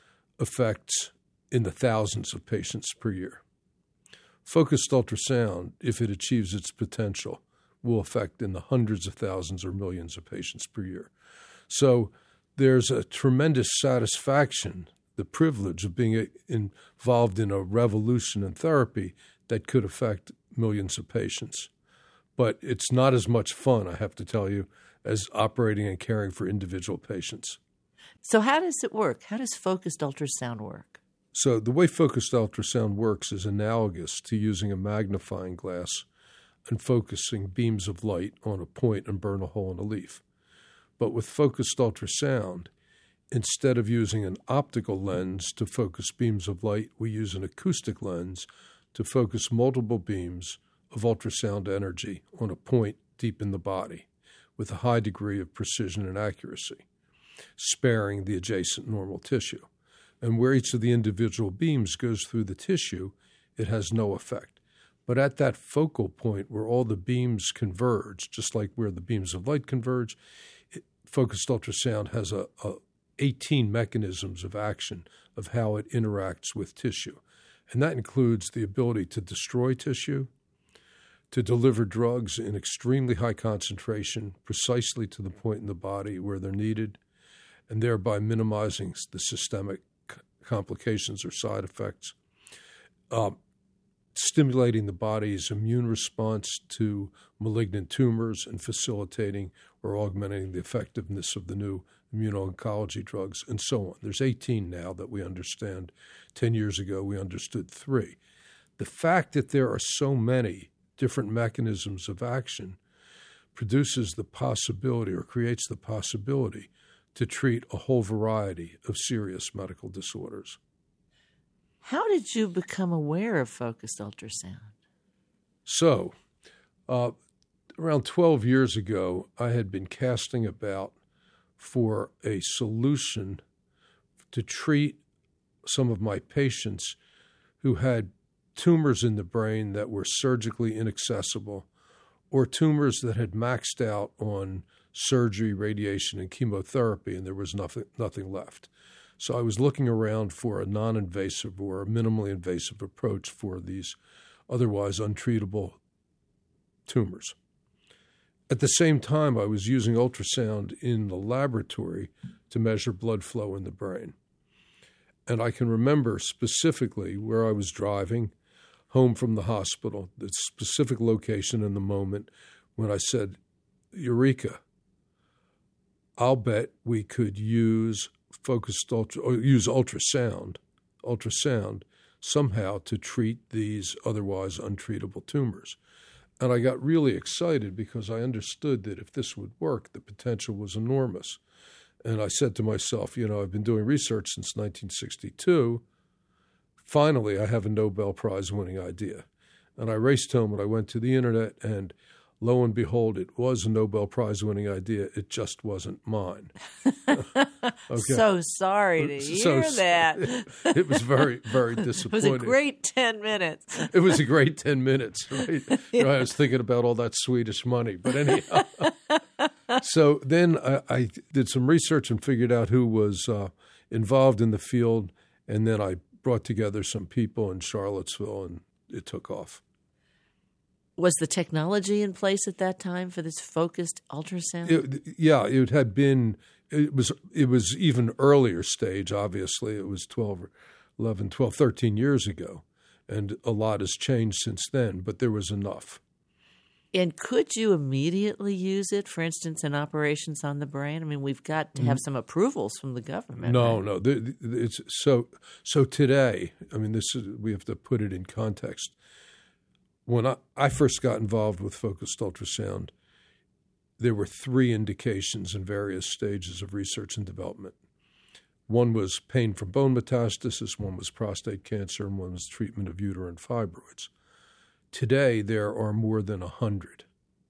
affects in the thousands of patients per year. Focused ultrasound, if it achieves its potential, will affect in the hundreds of thousands or millions of patients per year. So there's a tremendous satisfaction, the privilege of being involved in a revolution in therapy that could affect millions of patients. But it's not as much fun, I have to tell you, as operating and caring for individual patients. So how does it work? How does focused ultrasound work? So the way focused ultrasound works is analogous to using a magnifying glass and focusing beams of light on a point and burn a hole in a leaf. But with focused ultrasound, instead of using an optical lens to focus beams of light, we use an acoustic lens to focus multiple beams of ultrasound energy on a point deep in the body with a high degree of precision and accuracy, sparing the adjacent normal tissue. And where each of the individual beams goes through the tissue, it has no effect. But at that focal point where all the beams converge, just like where the beams of light converge, it, focused ultrasound has a, a eighteen mechanisms of action of how it interacts with tissue. And that includes the ability to destroy tissue, to deliver drugs in extremely high concentration precisely to the point in the body where they're needed, and thereby minimizing the systemic complications or side effects. Uh, stimulating the body's immune response to malignant tumors and facilitating or augmenting the effectiveness of the new immuno-oncology drugs, and so on. There's eighteen now that we understand. Ten years ago, we understood three. The fact that there are so many different mechanisms of action produces the possibility or creates the possibility to treat a whole variety of serious medical disorders. How did you become aware of focused ultrasound? So, uh, around twelve years ago, I had been casting about for a solution to treat some of my patients who had tumors in the brain that were surgically inaccessible, or tumors that had maxed out on surgery, radiation, and chemotherapy, and there was nothing nothing left. So I was looking around for a non-invasive or a minimally invasive approach for these otherwise untreatable tumors. At the same time, I was using ultrasound in the laboratory to measure blood flow in the brain. And I can remember specifically where I was driving home from the hospital, the specific location and the moment when I said, Eureka, I'll bet we could use focused ultra, or use ultrasound, ultrasound somehow to treat these otherwise untreatable tumors. And I got really excited because I understood that if this would work, the potential was enormous. And I said to myself, you know, I've been doing research since nineteen sixty-two. Finally, I have a Nobel Prize-winning idea. And I raced home and I went to the internet, and lo and behold, it was a Nobel Prize-winning idea. It just wasn't mine. Okay. So sorry to so, hear that. It was very, very disappointing. It was a great ten minutes. It was a great ten minutes, right? You know, I was thinking about all that Swedish money. But anyhow, so then I, I did some research and figured out who was uh, involved in the field, and then I brought together some people in Charlottesville, and it took off. Was the technology in place at that time for this focused ultrasound? It, yeah, it had been. It was. It was even earlier stage. Obviously, it was twelve, eleven, twelve, thirteen years ago, and a lot has changed since then. But there was enough. And could you immediately use it, for instance, in operations on the brain? I mean, we've got to have some approvals from the government. No, right? no. The, the, it's so. So today, I mean, this is. We have to put it in context. When I, I first got involved with focused ultrasound, there were three indications in various stages of research and development. One was pain from bone metastasis, one was prostate cancer, and one was treatment of uterine fibroids. Today, there are more than a hundred.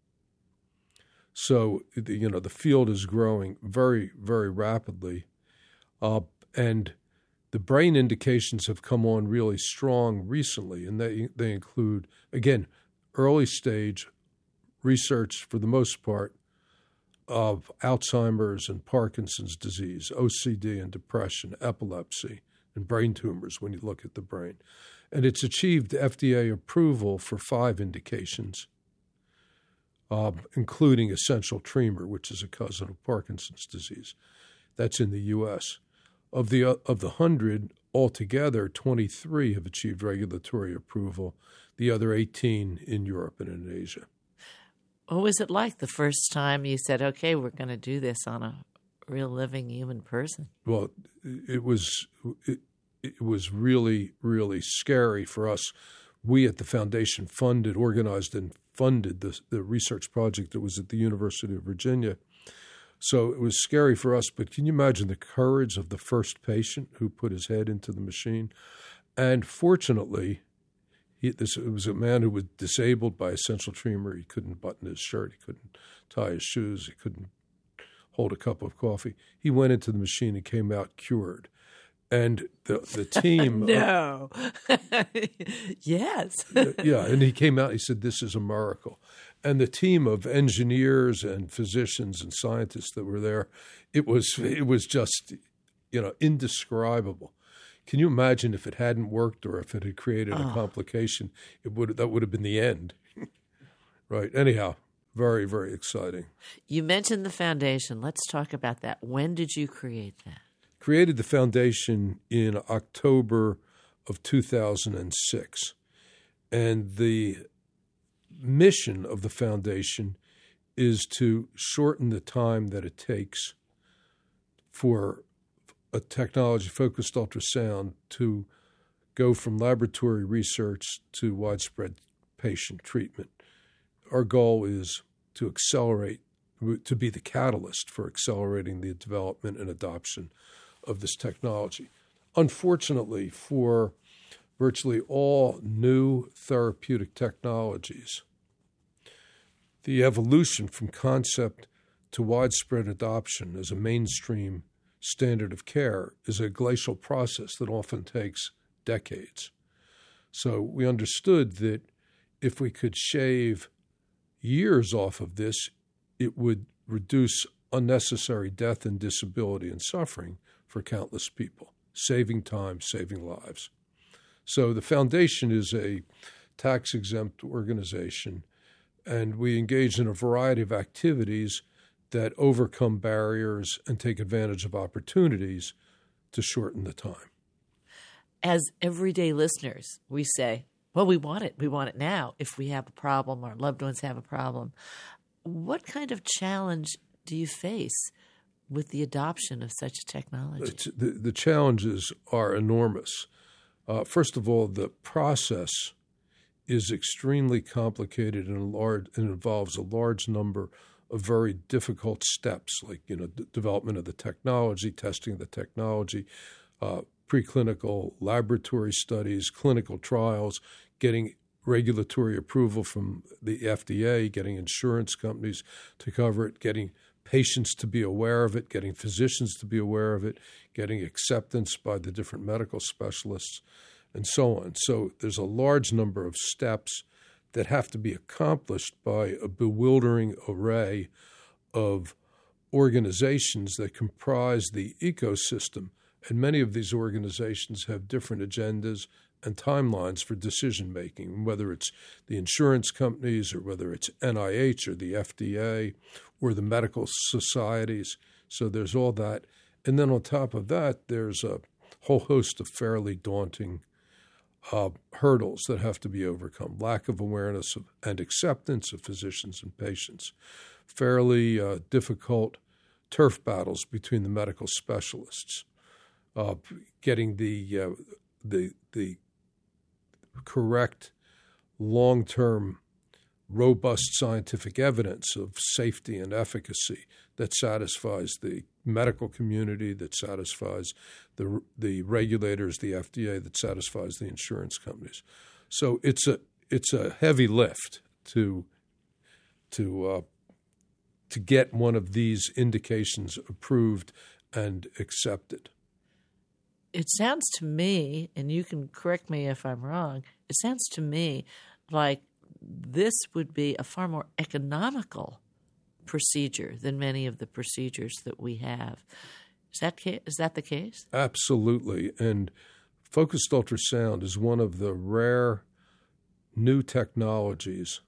So, you know, the field is growing very, very rapidly, uh, and the brain indications have come on really strong recently, and they they include, again, early stage research for the most part of Alzheimer's and Parkinson's disease, O C D and depression, epilepsy, and brain tumors when you look at the brain. And it's achieved F D A approval for five indications, uh, including essential tremor, which is a cousin of Parkinson's disease. That's in the U S Of the uh, of the hundred altogether, twenty-three have achieved regulatory approval. The other eighteen in Europe and in Asia. What was it like the first time you said, "Okay, we're going to do this on a real living human person"? Well, it was it, it was really really scary for us. We at the foundation funded, organized, and funded the the research project that was at the University of Virginia. So it was scary for us, but can you imagine the courage of the first patient who put his head into the machine? And fortunately, he, this it was a man who was disabled by essential tremor. He couldn't button his shirt. He couldn't tie his shoes. He couldn't hold a cup of coffee. He went into the machine and came out cured. And the the team... no. Uh, yes. yeah, and he came out, he said, this is a miracle. And the team of engineers and physicians and scientists that were there, it was it was just, you know, indescribable. Can you imagine if it hadn't worked or if it had created a oh. complication, it would that would have been the end. Right. Anyhow, very, very exciting. You mentioned the foundation. Let's talk about that. When did you create that? Created the foundation in October of two thousand six. And the mission of the foundation is to shorten the time that it takes for a technology-focused ultrasound to go from laboratory research to widespread patient treatment. Our goal is to accelerate, to be the catalyst for accelerating the development and adoption of this technology. Unfortunately, for virtually all new therapeutic technologies, the evolution from concept to widespread adoption as a mainstream standard of care is a glacial process that often takes decades. So we understood that if we could shave years off of this, it would reduce unnecessary death and disability and suffering for countless people, saving time, saving lives. So the foundation is a tax-exempt organization, and we engage in a variety of activities that overcome barriers and take advantage of opportunities to shorten the time. As everyday listeners, we say, well, we want it. We want it now. If we have a problem, our loved ones have a problem. What kind of challenge do you face with the adoption of such technology? The, the challenges are enormous. Uh, first of all, the process is extremely complicated and large, and involves a large number of very difficult steps, like you know, the development of the technology, testing the technology, uh, preclinical laboratory studies, clinical trials, getting regulatory approval from the F D A, getting insurance companies to cover it, getting patients to be aware of it, getting physicians to be aware of it, getting acceptance by the different medical specialists, and so on. So there's a large number of steps that have to be accomplished by a bewildering array of organizations that comprise the ecosystem. And many of these organizations have different agendas and timelines for decision-making, whether it's the insurance companies or whether it's N I H or the F D A or the medical societies. So there's all that. And then on top of that, there's a whole host of fairly daunting uh, hurdles that have to be overcome. Lack of awareness of, and acceptance of physicians and patients. Fairly uh, difficult turf battles between the medical specialists. Uh, getting the, uh, the, the correct long-term robust scientific evidence of safety and efficacy that satisfies the medical community, that satisfies the the regulators, the F D A, that satisfies the insurance companies. So it's a it's a heavy lift to to uh, to get one of these indications approved and accepted. It sounds to me, and you can correct me if I'm wrong, it sounds to me like this would be a far more economical procedure than many of the procedures that we have. Is that ca- is that the case? Absolutely. And focused ultrasound is one of the rare new technologies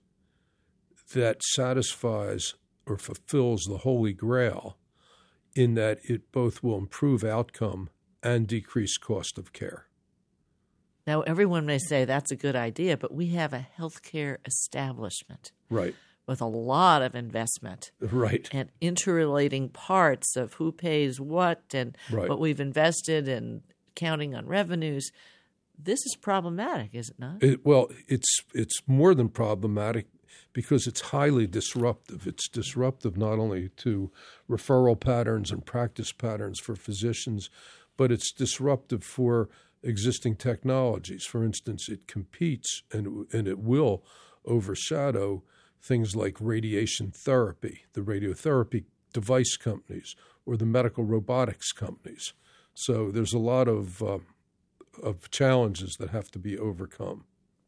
that satisfies or fulfills the Holy Grail in that it both will improve outcome and decrease cost of care. Now, everyone may say that's a good idea, but we have a healthcare establishment. Right. With a lot of investment. Right. And interrelating parts of who pays what and right. what we've invested and counting on revenues. This is problematic, is it not? It, well, it's it's more than problematic because it's highly disruptive. It's disruptive not only to referral patterns and practice patterns for physicians, but it's disruptive for existing technologies. For instance, it competes and and it will overshadow things like radiation therapy, the radiotherapy device companies, or the medical robotics companies. So there's a lot of uh, of challenges that have to be overcome.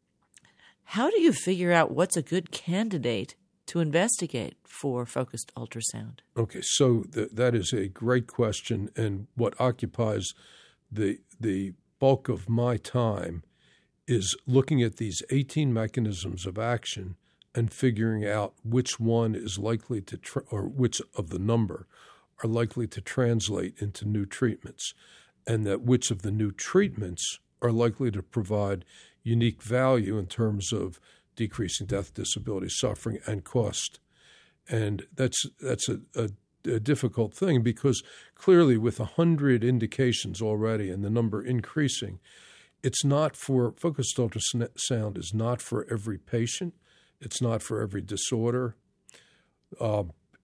How do you figure out what's a good candidate to investigate for focused ultrasound? Okay, so th- that is a great question, and what occupies the the bulk of my time is looking at these eighteen mechanisms of action and figuring out which one is likely to, tra- or which of the number are likely to translate into new treatments, and that which of the new treatments are likely to provide unique value in terms of decreasing death, disability, suffering, and cost. And that's that's a, a, a difficult thing because clearly with one hundred indications already and the number increasing, it's not for, focused ultrasound is not for every patient. It's not for every disorder. Uh,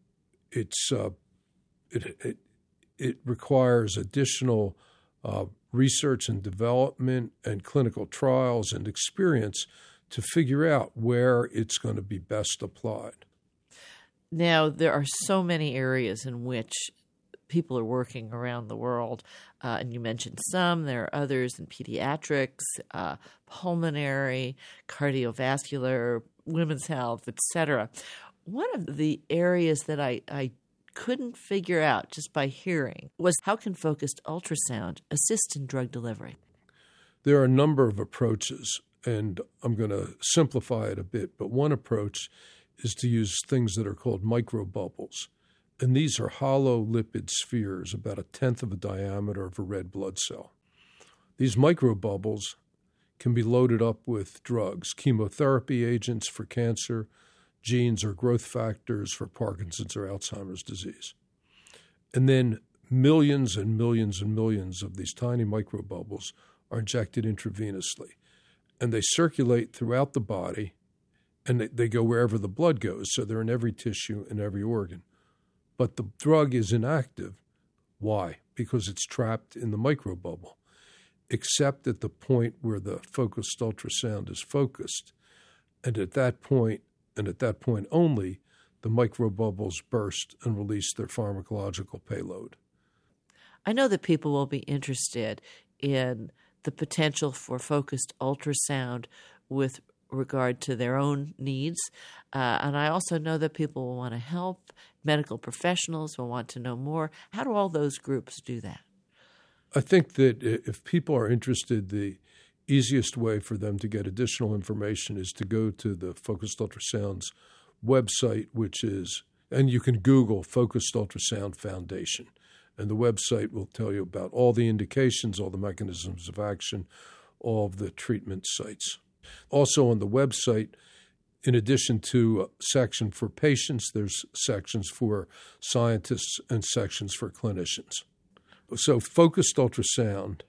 it's uh, it, it it requires additional uh, research and development and clinical trials and experience to figure out where it's going to be best applied. Now, there are so many areas in which people are working around the world, uh, and you mentioned some. There are others in pediatrics, uh, pulmonary, cardiovascular, women's health, et cetera. One of the areas that I, I couldn't figure out just by hearing was how can focused ultrasound assist in drug delivery? There are a number of approaches, and I'm going to simplify it a bit, but one approach is to use things that are called microbubbles. And these are hollow lipid spheres, about a tenth of a diameter of a red blood cell. These microbubbles can be loaded up with drugs, chemotherapy agents for cancer, genes or growth factors for Parkinson's or Alzheimer's disease. And then millions and millions and millions of these tiny microbubbles are injected intravenously. And they circulate throughout the body, and they, they go wherever the blood goes, so they're in every tissue and every organ. But the drug is inactive. Why? Because it's trapped in the microbubble, except at the point where the focused ultrasound is focused. And at that point, and at that point only, the microbubbles burst and release their pharmacological payload. I know that people will be interested in the potential for focused ultrasound with regard to their own needs. Uh, and I also know that people will want to help. Medical professionals will want to know more. How do all those groups do that? I think that if people are interested, the easiest way for them to get additional information is to go to the Focused Ultrasound's website, which is, and you can Google Focused Ultrasound Foundation. And the website will tell you about all the indications, all the mechanisms of action, all of the treatment sites. Also on the website, in addition to a section for patients, there's sections for scientists and sections for clinicians. So focused ultrasound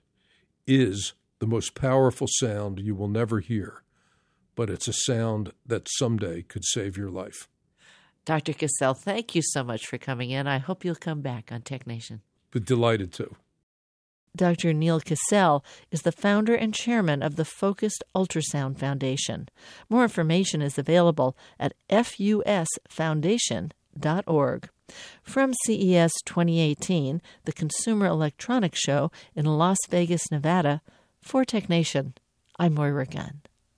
is the most powerful sound you will never hear, but it's a sound that someday could save your life. Doctor Cassell, thank you so much for coming in. I hope you'll come back on TechNation. But delighted to. Doctor Neil Cassell is the founder and chairman of the Focused Ultrasound Foundation. More information is available at f u s foundation dot org. From C E S twenty eighteen, the Consumer Electronics Show in Las Vegas, Nevada, for TechNation, I'm Moira Gunn.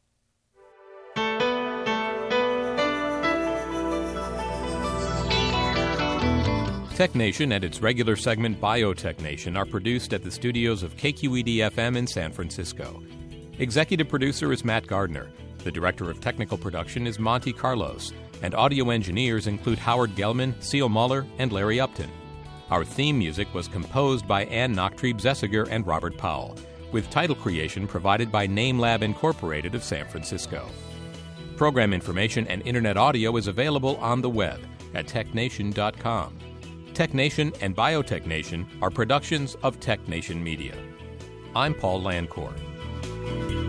TechNation and its regular segment BioTechNation are produced at the studios of K Q E D F M in San Francisco. Executive producer is Matt Gardner. The director of technical production is Monty Carlos. And audio engineers include Howard Gelman, Seal Muller, and Larry Upton. Our theme music was composed by Ann Nachtrieb-Zessiger and Robert Powell, with title creation provided by NameLab Incorporated of San Francisco. Program information and internet audio is available on the web at technation dot com. TechNation and BioTechNation are productions of TechNation Media. I'm Paul Landcourt.